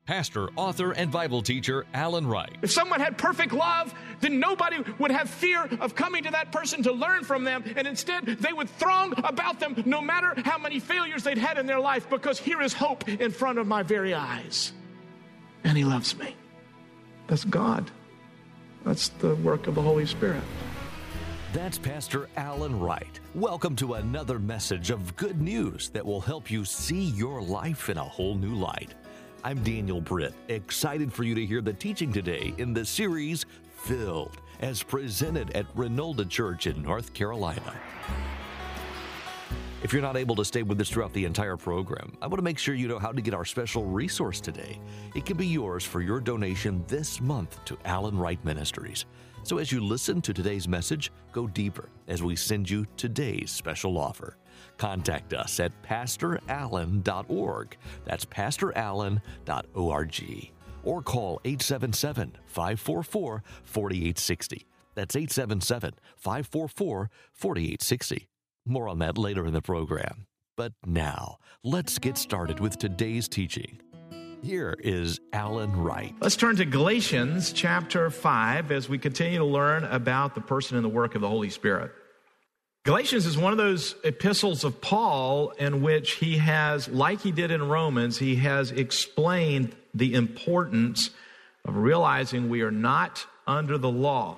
Pastor, author, and Bible teacher Alan Wright. If someone had perfect love, then nobody would have fear of coming to that person to learn from them, and instead they would throng about them no matter how many failures they'd had in their life, because here is hope in front of my very eyes. And He loves me. That's God. That's the work of the Holy Spirit. That's Pastor Alan Wright. Welcome to another message of good news that will help you see your life in a whole new light. I'm Daniel Britt, excited for you to hear the teaching today in the series Filled, as presented at Renolda Church in North Carolina. If you're not able to stay with us throughout the entire program, I want to make sure you know how to get our special resource today. It can be yours for your donation this month to Alan Wright Ministries. So as you listen to today's message, go deeper as we send you today's special offer. Contact us at pastorallen.org. That's pastorallen.org. Or call 877-544-4860. That's 877-544-4860. More on that later in the program. But now, let's get started with today's teaching. Here is Alan Wright. Let's turn to Galatians chapter 5 as we continue to learn about the person and the work of the Holy Spirit. Galatians is one of those epistles of Paul in which he has, like he did in Romans, he has explained the importance of realizing we are not under the law.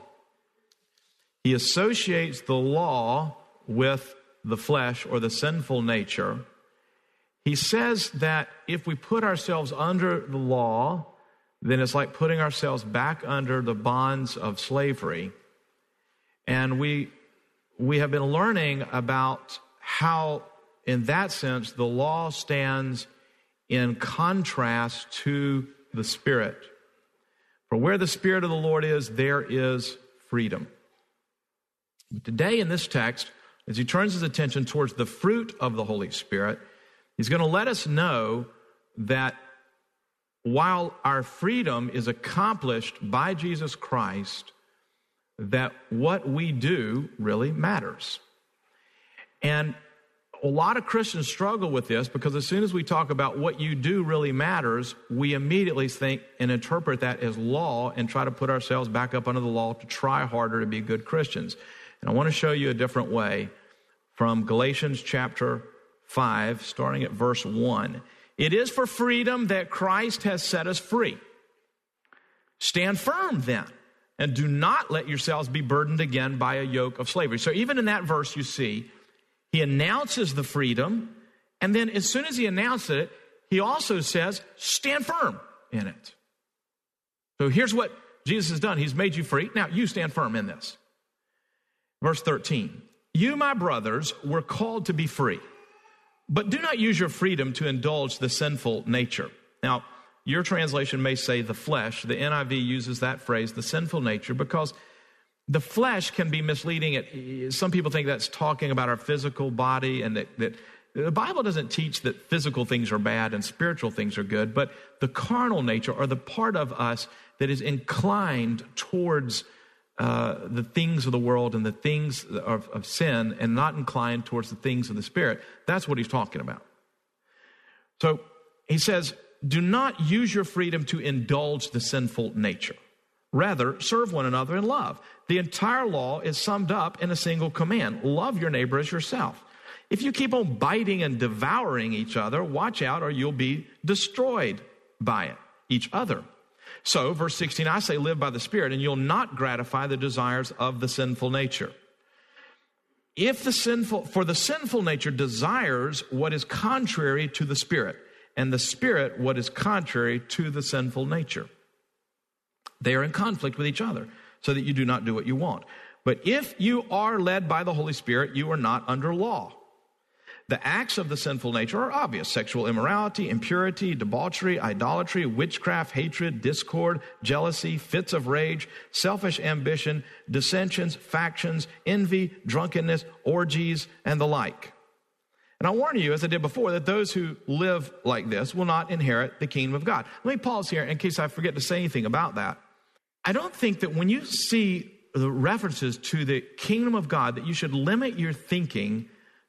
He associates the law with the flesh or the sinful nature. He says that if we put ourselves under the law, then it's like putting ourselves back under the bonds of slavery. And we have been learning about how, in that sense, the law stands in contrast to the Spirit. For where the Spirit of the Lord is, there is freedom. But today in this text, as he turns his attention towards the fruit of the Holy Spirit, he's going to let us know that while our freedom is accomplished by Jesus Christ, that what we do really matters. And a lot of Christians struggle with this because as soon as we talk about what you do really matters, we immediately think and interpret that as law and try to put ourselves back up under the law to try harder to be good Christians. And I want to show you a different way from Galatians chapter 5, starting at verse 1. It is for freedom that Christ has set us free. Stand firm then, and do not let yourselves be burdened again by a yoke of slavery. So even in that verse, you see, he announces the freedom, and then as soon as he announces it, he also says, stand firm in it. So here's what Jesus has done. He's made you free. Now you stand firm in this. Verse 13, you, my brothers, were called to be free, but do not use your freedom to indulge the sinful nature. Now, your translation may say the flesh. The NIV uses that phrase, the sinful nature, because the flesh can be misleading. Some people think that's talking about our physical body, and that the Bible doesn't teach that physical things are bad and spiritual things are good, but the carnal nature, or the part of us that is inclined towards the things of the world and the things of sin, and not inclined towards the things of the Spirit. That's what he's talking about. So he says, do not use your freedom to indulge the sinful nature. Rather, serve one another in love. The entire law is summed up in a single command. Love your neighbor as yourself. If you keep on biting and devouring each other, watch out or you'll be destroyed by it, each other. So, verse 16, I say live by the Spirit, and you'll not gratify the desires of the sinful nature. For the sinful nature desires what is contrary to the Spirit, and the Spirit what is contrary to the sinful nature. They are in conflict with each other, so that you do not do what you want. But if you are led by the Holy Spirit, you are not under law. The acts of the sinful nature are obvious: sexual immorality, impurity, debauchery, idolatry, witchcraft, hatred, discord, jealousy, fits of rage, selfish ambition, dissensions, factions, envy, drunkenness, orgies, and the like. And I warn you, as I did before, that those who live like this will not inherit the kingdom of God. Let me pause here in case I forget to say anything about that. I don't think that when you see the references to the kingdom of God that you should limit your thinking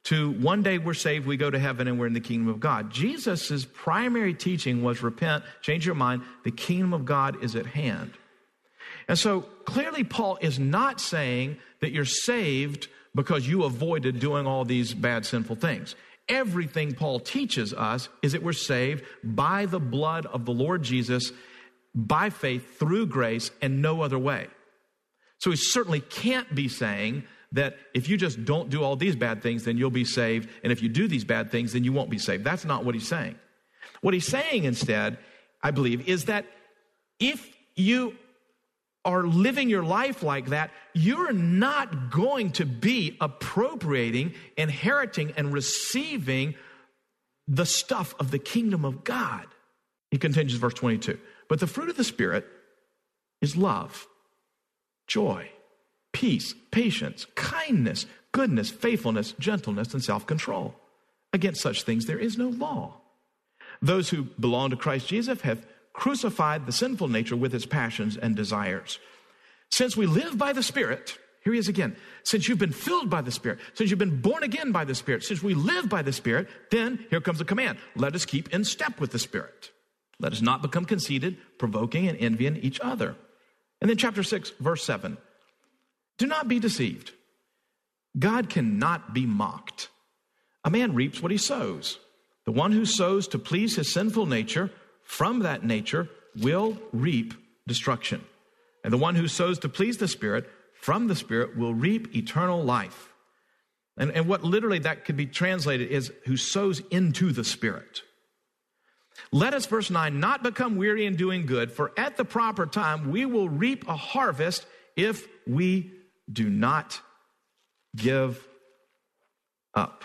to one day we're saved, we go to heaven, and we're in the kingdom of God. Jesus' primary teaching was repent, change your mind, the kingdom of God is at hand. And so clearly Paul is not saying that you're saved because you avoided doing all these bad, sinful things. Everything Paul teaches us is that we're saved by the blood of the Lord Jesus, by faith, through grace, and no other way. So he certainly can't be saying that if you just don't do all these bad things, then you'll be saved. And if you do these bad things, then you won't be saved. That's not what he's saying. What he's saying instead, I believe, is that if you are living your life like that, you're not going to be appropriating, inheriting, and receiving the stuff of the kingdom of God. He continues verse 22. But the fruit of the Spirit is love, joy, peace, patience, kindness, goodness, faithfulness, gentleness, and self-control. Against such things there is no law. Those who belong to Christ Jesus have crucified the sinful nature with its passions and desires. Since we live by the Spirit, here he is again, since you've been filled by the Spirit, since you've been born again by the Spirit, since we live by the Spirit, then here comes the command. Let us keep in step with the Spirit. Let us not become conceited, provoking and envying each other. And then chapter 6, verse 7. Do not be deceived. God cannot be mocked. A man reaps what he sows. The one who sows to please his sinful nature, from that nature will reap destruction. And the one who sows to please the Spirit, from the Spirit will reap eternal life. And what literally that could be translated is who sows into the Spirit. Let us, verse 9, not become weary in doing good, for at the proper time we will reap a harvest if we do not give up.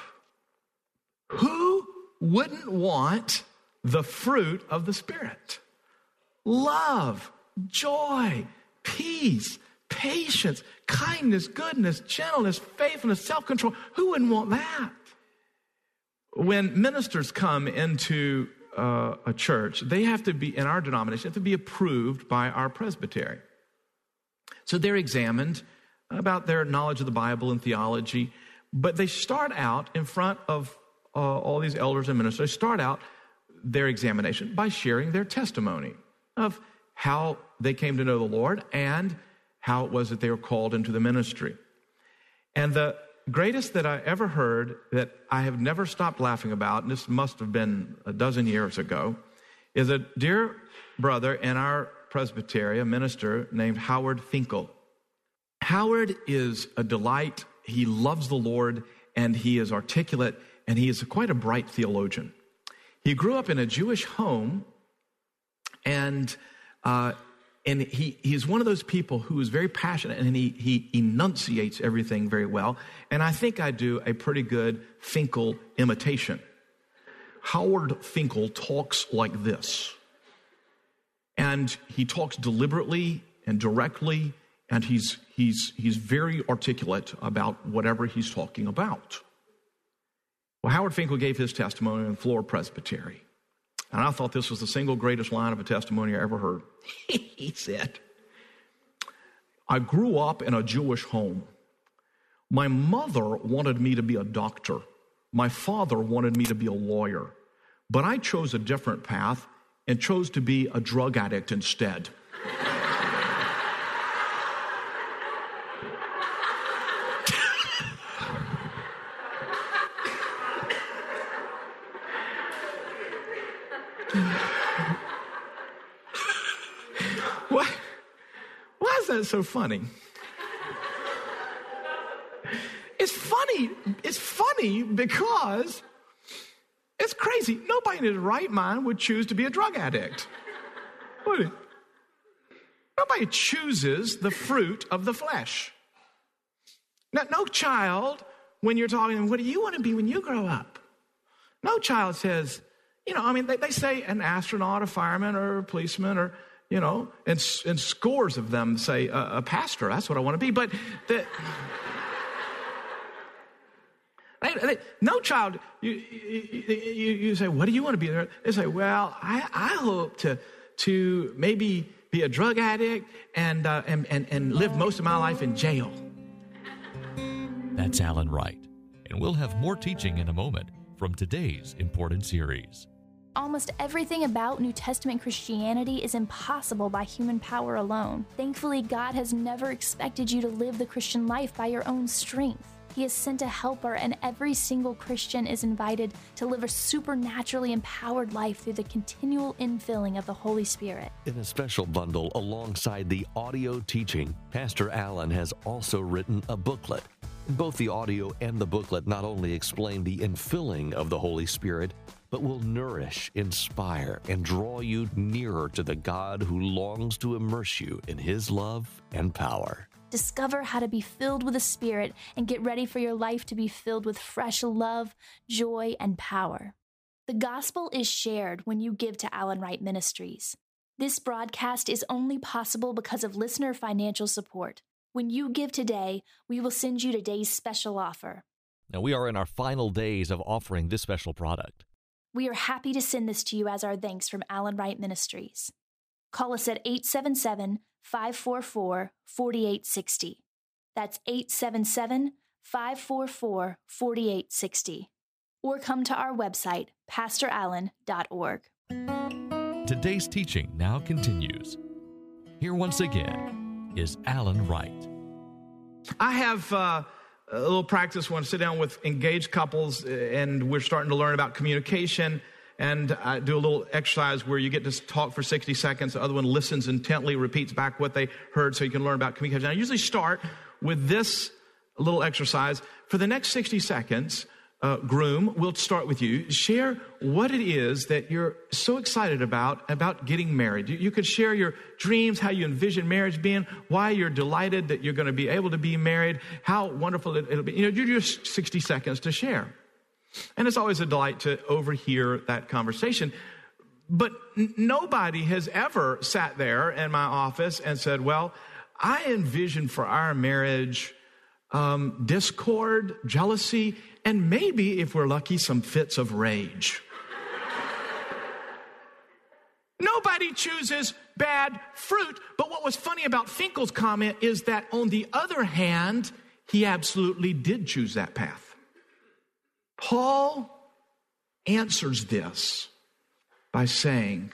Who wouldn't want the fruit of the Spirit? Love, joy, peace, patience, kindness, goodness, gentleness, faithfulness, self-control. Who wouldn't want that? When ministers come into a church, they have to be, in our denomination, have to be approved by our presbytery. So they're examined about their knowledge of the Bible and theology, but they start out in front of all these elders and ministers, they start out their examination by sharing their testimony of how they came to know the Lord and how it was that they were called into the ministry. And the greatest that I ever heard that I have never stopped laughing about, and this must have been a dozen years ago, is a dear brother in our presbytery, a minister named Howard Finkel. Howard is a delight. He loves the Lord, and he is articulate, and he is quite a bright theologian. He grew up in a Jewish home, and he's one of those people who is very passionate, and he enunciates everything very well. And I think I do a pretty good Finkel imitation. Howard Finkel talks like this. And he talks deliberately and directly, and he's very articulate about whatever he's talking about. Well, Howard Finkel gave his testimony in Floor Presbytery. And I thought this was the single greatest line of a testimony I ever heard. He said, I grew up in a Jewish home. My mother wanted me to be a doctor. My father wanted me to be a lawyer. But I chose a different path and chose to be a drug addict instead. Why is that so funny? It's funny because it's crazy. Nobody in his right mind would choose to be a drug addict. Nobody chooses the fruit of the flesh. Now, no child, when you're talking, what do you want to be when you grow up? No child says, they say an astronaut, a fireman, or a policeman, or, and scores of them say a pastor. That's what I want to be. But no child, you say, what do you want to be? They say, well, I hope to maybe be a drug addict and live most of my life in jail. That's Alan Wright. And we'll have more teaching in a moment from today's important series. Almost everything about New Testament Christianity is impossible by human power alone. Thankfully, God has never expected you to live the Christian life by your own strength. He has sent a helper, and every single Christian is invited to live a supernaturally empowered life through the continual infilling of the Holy Spirit. In a special bundle alongside the audio teaching, Pastor Allen has also written a booklet. Both the audio and the booklet not only explain the infilling of the Holy Spirit, but will nourish, inspire, and draw you nearer to the God who longs to immerse you in His love and power. Discover how to be filled with the Spirit and get ready for your life to be filled with fresh love, joy, and power. The gospel is shared when you give to Alan Wright Ministries. This broadcast is only possible because of listener financial support. When you give today, we will send you today's special offer. Now, we are in our final days of offering this special product. We are happy to send this to you as our thanks from Alan Wright Ministries. Call us at 877-544-4860. That's 877-544-4860. Or come to our website, pastorallen.org. Today's teaching now continues. Here once again is Alan Wright. I have a little practice when I sit down with engaged couples and we're starting to learn about communication. And I do a little exercise where you get to talk for 60 seconds. The other one listens intently, repeats back what they heard so you can learn about communication. I usually start with this little exercise. For the next 60 seconds, groom, we'll start with you. Share what it is that you're so excited about getting married. You could share your dreams, how you envision marriage being, why you're delighted that you're going to be able to be married, how wonderful it'll be. You just 60 seconds to share. And it's always a delight to overhear that conversation. But nobody has ever sat there in my office and said, well, I envision for our marriage discord, jealousy, and maybe, if we're lucky, some fits of rage. Nobody chooses bad fruit. But what was funny about Finkel's comment is that, on the other hand, he absolutely did choose that path. Paul answers this by saying,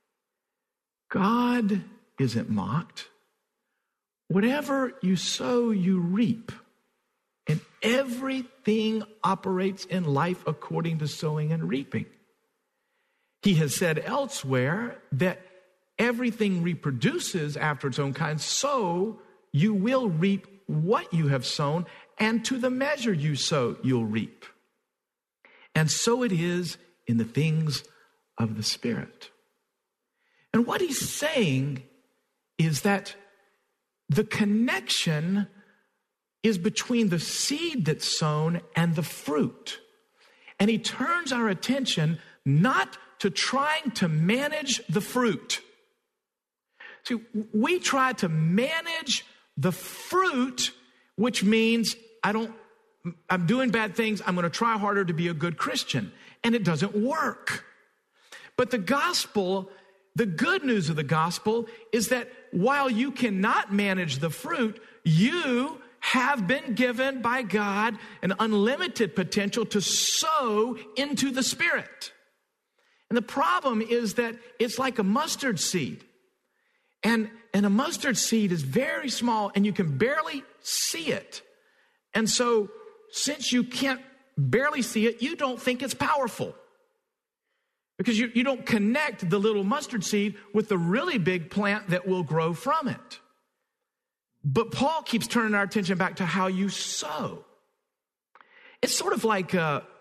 God isn't mocked. Whatever you sow, you reap. And everything operates in life according to sowing and reaping. He has said elsewhere that everything reproduces after its own kind, so you will reap what you have sown, and to the measure you sow, you'll reap. And so it is in the things of the Spirit. And what he's saying is that the connection is between the seed that's sown and the fruit. And he turns our attention not to trying to manage the fruit. See, we try to manage the fruit, which means I'm doing bad things. I'm going to try harder to be a good Christian. And it doesn't work. But the gospel, the good news of the gospel is that while you cannot manage the fruit, you have been given by God an unlimited potential to sow into the Spirit. And the problem is that it's like a mustard seed. And a mustard seed is very small and you can barely see it. And so, since you can't barely see it, you don't think it's powerful. Because you don't connect the little mustard seed with the really big plant that will grow from it. But Paul keeps turning our attention back to how you sow. It's sort of like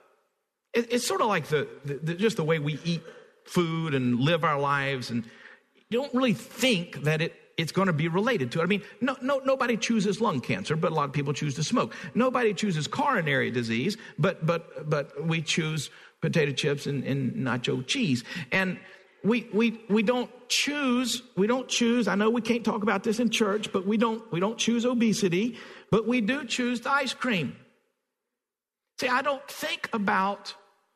just the way we eat food and live our lives, and you don't really think that it's going to be related to it. I mean, nobody chooses lung cancer, but a lot of people choose to smoke. Nobody chooses coronary disease, but we choose potato chips and nacho cheese. And we don't choose. I know we can't talk about this in church, but we don't choose obesity, but we do choose the ice cream. See, I don't think about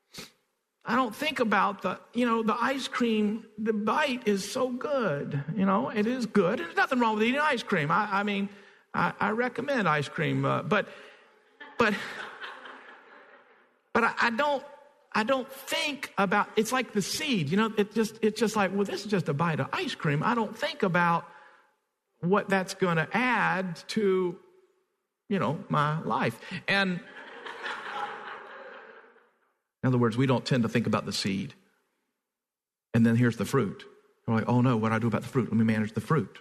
the ice cream. The bite is so good. It is good. There's nothing wrong with eating ice cream. I recommend ice cream. But But I don't think about, it's like the seed, it's just like, well, this is just a bite of ice cream. I don't think about what that's going to add to, my life. And in other words, we don't tend to think about the seed. And then here's the fruit. We're like, oh no, what do I do about the fruit? Let me manage the fruit.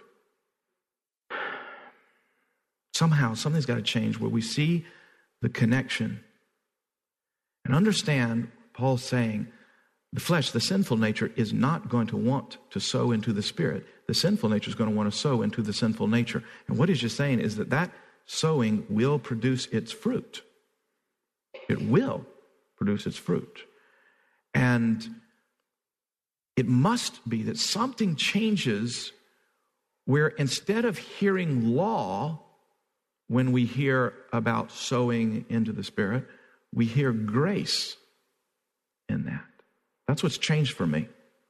Somehow, something's got to change where we see the connection and understand Paul's saying the flesh, the sinful nature, is not going to want to sow into the spirit. The sinful nature is going to want to sow into the sinful nature. And what he's just saying is that sowing will produce its fruit. It will produce its fruit. And it must be that something changes where instead of hearing law when we hear about sowing into the Spirit, we hear grace in that. That's what's changed for me.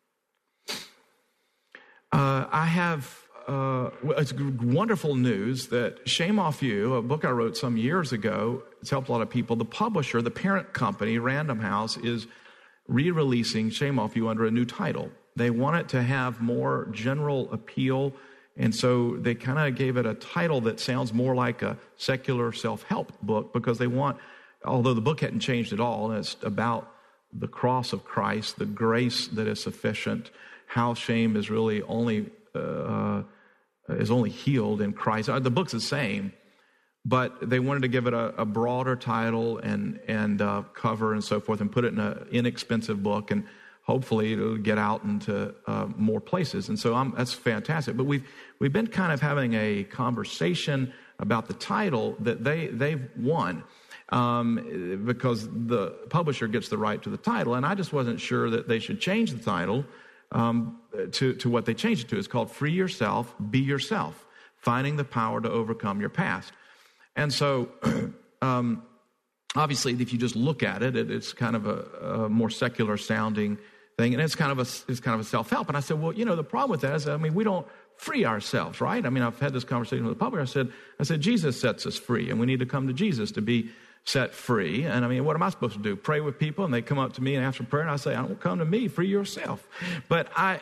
It's wonderful news that Shame Off You, a book I wrote some years ago, it's helped a lot of people. The publisher, the parent company, Random House, is re-releasing Shame Off You under a new title. They want it to have more general appeal, and so they kind of gave it a title that sounds more like a secular self-help book because they want, although the book hadn't changed at all, and it's about the cross of Christ, the grace that is sufficient, how shame is really only healed in Christ. The book's the same, but they wanted to give it a broader title and cover and so forth, and put it in an inexpensive book, and hopefully it'll get out into more places. And so that's fantastic. But we've been kind of having a conversation about the title that they've won. Because the publisher gets the right to the title, and I just wasn't sure that they should change the title to what they changed it to. It's called Free Yourself, Be Yourself, Finding the Power to Overcome Your Past. And so, obviously, if you just look at it, it's kind of a more secular sounding thing, and it's kind of a self-help. And I said, well, the problem with that is, we don't free ourselves, right? I've had this conversation with the publisher. I said, Jesus sets us free, and we need to come to Jesus to be set free. And what am I supposed to do? Pray with people, and they come up to me and ask for prayer, and I say, don't come to me, free yourself. But I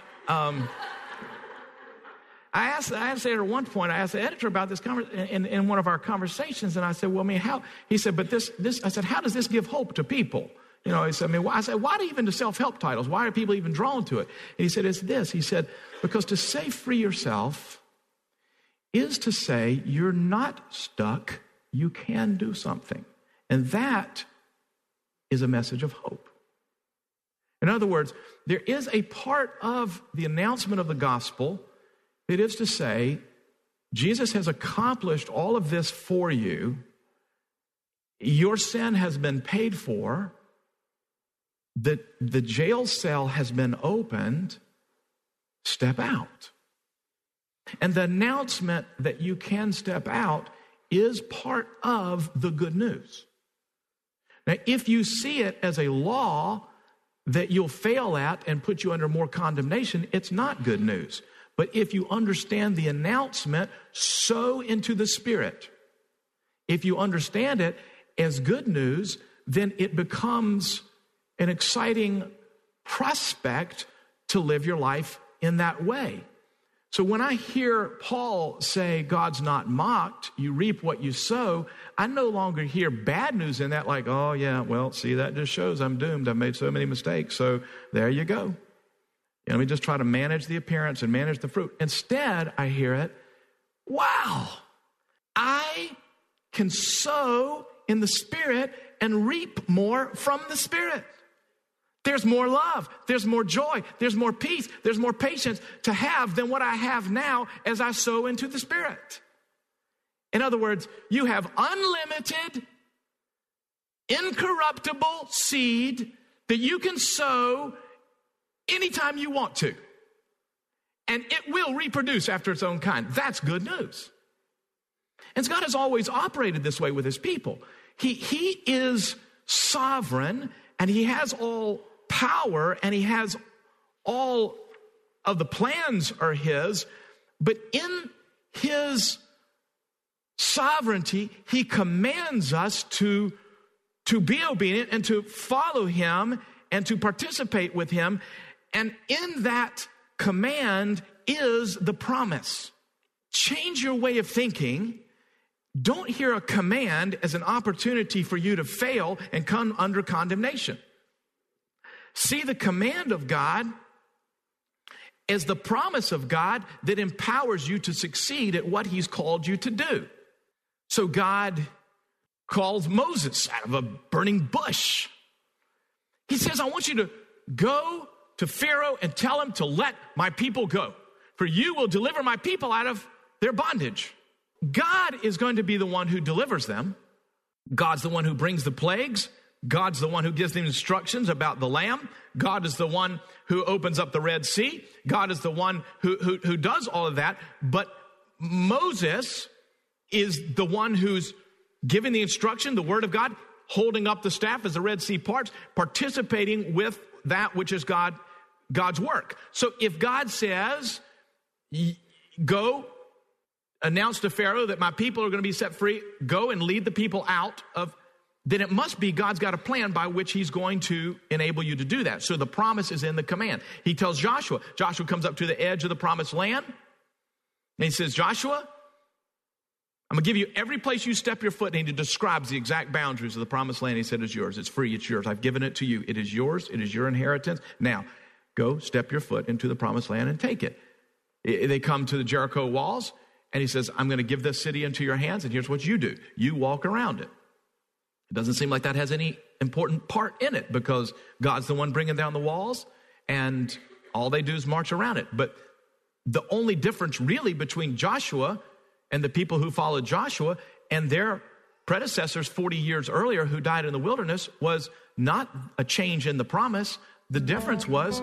asked the editor at one point, I asked the editor about this in one of our conversations, and I said, well, how? He said, but this, I said, how does this give hope to people? He said, I said, why do even the self-help titles? Why are people even drawn to it? And he said, it's this. He said, because to say free yourself is to say you're not stuck, you can do something. And that is a message of hope. In other words, there is a part of the announcement of the gospel that is to say, Jesus has accomplished all of this for you. Your sin has been paid for. The jail cell has been opened. Step out. And the announcement that you can step out is part of the good news. Now, if you see it as a law that you'll fail at and put you under more condemnation, it's not good news. But if you understand the announcement, sow into the Spirit. If you understand it as good news, then it becomes an exciting prospect to live your life in that way. So when I hear Paul say, God's not mocked, you reap what you sow, I no longer hear bad news in that, like, oh yeah, well, see, that just shows I'm doomed. I've made so many mistakes. So there you go. Let me just try to manage the appearance and manage the fruit. Instead, I hear it, wow, I can sow in the Spirit and reap more from the Spirit. There's more love, there's more joy, there's more peace, there's more patience to have than what I have now as I sow into the Spirit. In other words, you have unlimited, incorruptible seed that you can sow anytime you want to. And it will reproduce after its own kind. That's good news. And God has always operated this way with his people. He is sovereign, and he has all power, and he has all of the plans are his, but in his sovereignty, he commands us to to be obedient and to follow him and to participate with him. And in that command is the promise. Change your way of thinking. Don't hear a command as an opportunity for you to fail and come under condemnation. See the command of God as the promise of God that empowers you to succeed at what he's called you to do. So God calls Moses out of a burning bush. He says, I want you to go to Pharaoh and tell him to let my people go, for you will deliver my people out of their bondage. God is going to be the one who delivers them. God's the one who brings the plagues. God's the one who gives them instructions about the lamb. God is the one who opens up the Red Sea. God is the one who does all of that. But Moses is the one who's giving the instruction, the word of God, holding up the staff as the Red Sea parts, participating with that which is God's work. So if God says, go announce to Pharaoh that my people are going to be set free, go and lead the people out of, then it must be God's got a plan by which he's going to enable you to do that. So the promise is in the command. He tells Joshua comes up to the edge of the promised land, and he says, Joshua, I'm going to give you every place you step your foot, and he describes the exact boundaries of the promised land. He said, it's yours. It's free. It's yours. I've given it to you. It is yours. It is your inheritance. Now, go step your foot into the promised land and take it. They come to the Jericho walls, and he says, I'm going to give this city into your hands, and here's what you do. You walk around it. It doesn't seem like that has any important part in it because God's the one bringing down the walls, and all they do is march around it. But the only difference really between Joshua and the people who followed Joshua and their predecessors 40 years earlier who died in the wilderness was not a change in the promise. The difference was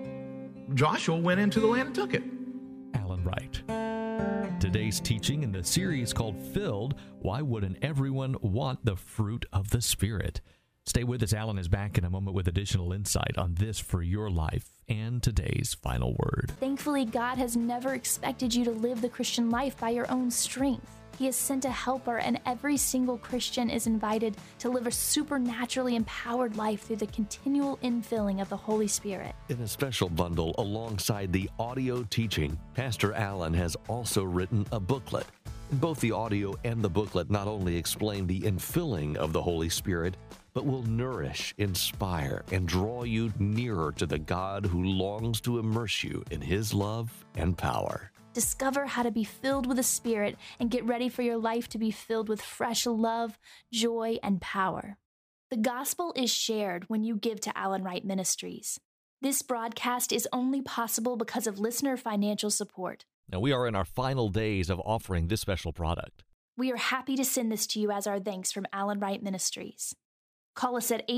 Joshua went into the land and took it. Alan Wright. Today's teaching in the series called Filled, Why Wouldn't Everyone Want the Fruit of the Spirit? Stay with us. Alan is back in a moment with additional insight on this for your life and today's final word. Thankfully, God has never expected you to live the Christian life by your own strength. He has sent a helper, and every single Christian is invited to live a supernaturally empowered life through the continual infilling of the Holy Spirit. In a special bundle alongside the audio teaching, Pastor Alan has also written a booklet. Both the audio and the booklet not only explain the infilling of the Holy Spirit, but will nourish, inspire, and draw you nearer to the God who longs to immerse you in his love and power. Discover how to be filled with the Spirit and get ready for your life to be filled with fresh love, joy, and power. The gospel is shared when you give to Alan Wright Ministries. This broadcast is only possible because of listener financial support. Now, we are in our final days of offering this special product. We are happy to send this to you as our thanks from Alan Wright Ministries. Call us at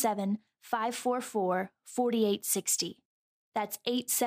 877-544-4860. That's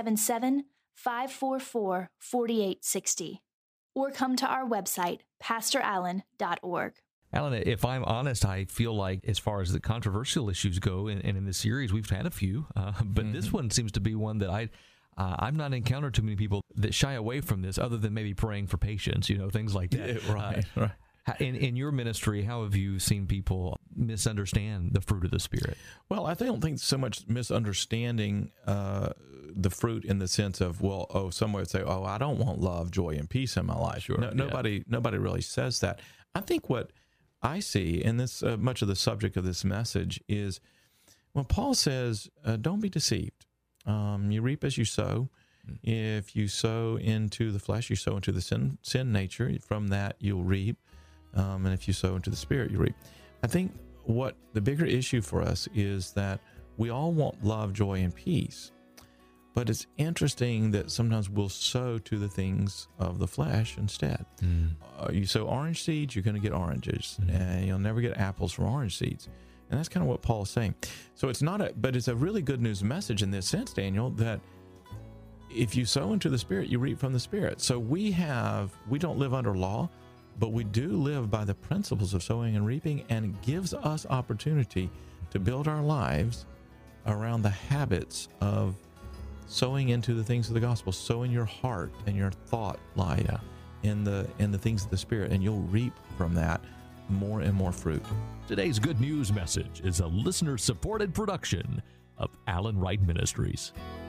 877-544-4860. Or come to our website, pastorallen.org. Alan, if I'm honest, I feel like as far as the controversial issues go, and in this series we've had a few, but this one seems to be one that I've not encountered too many people that shy away from this other than maybe praying for patience, things like that. Yeah, right. In your ministry, how have you seen people misunderstand the fruit of the Spirit? Well, I don't think so much misunderstanding the fruit in the sense of, some would say, I don't want love, joy, and peace in my life. Sure. Nobody really says that. I think what I see, and this much of the subject of this message is when Paul says, don't be deceived. You reap as you sow. If you sow into the flesh, you sow into the sin nature. From that, you'll reap. And if you sow into the Spirit, you reap. I think what the bigger issue for us is that we all want love, joy, and peace. But it's interesting that sometimes we'll sow to the things of the flesh instead. You sow orange seeds, you're going to get oranges. And you'll never get apples from orange seeds. And that's kind of what Paul is saying. So it's but it's a really good news message in this sense, Daniel, that if you sow into the Spirit, you reap from the Spirit. So we don't live under law, but we do live by the principles of sowing and reaping, and it gives us opportunity to build our lives around the habits of sowing into the things of the gospel. Sow in your heart and your thought life in the things of the Spirit, and you'll reap from that more and more fruit. Today's good news message is a listener-supported production of Alan Wright Ministries.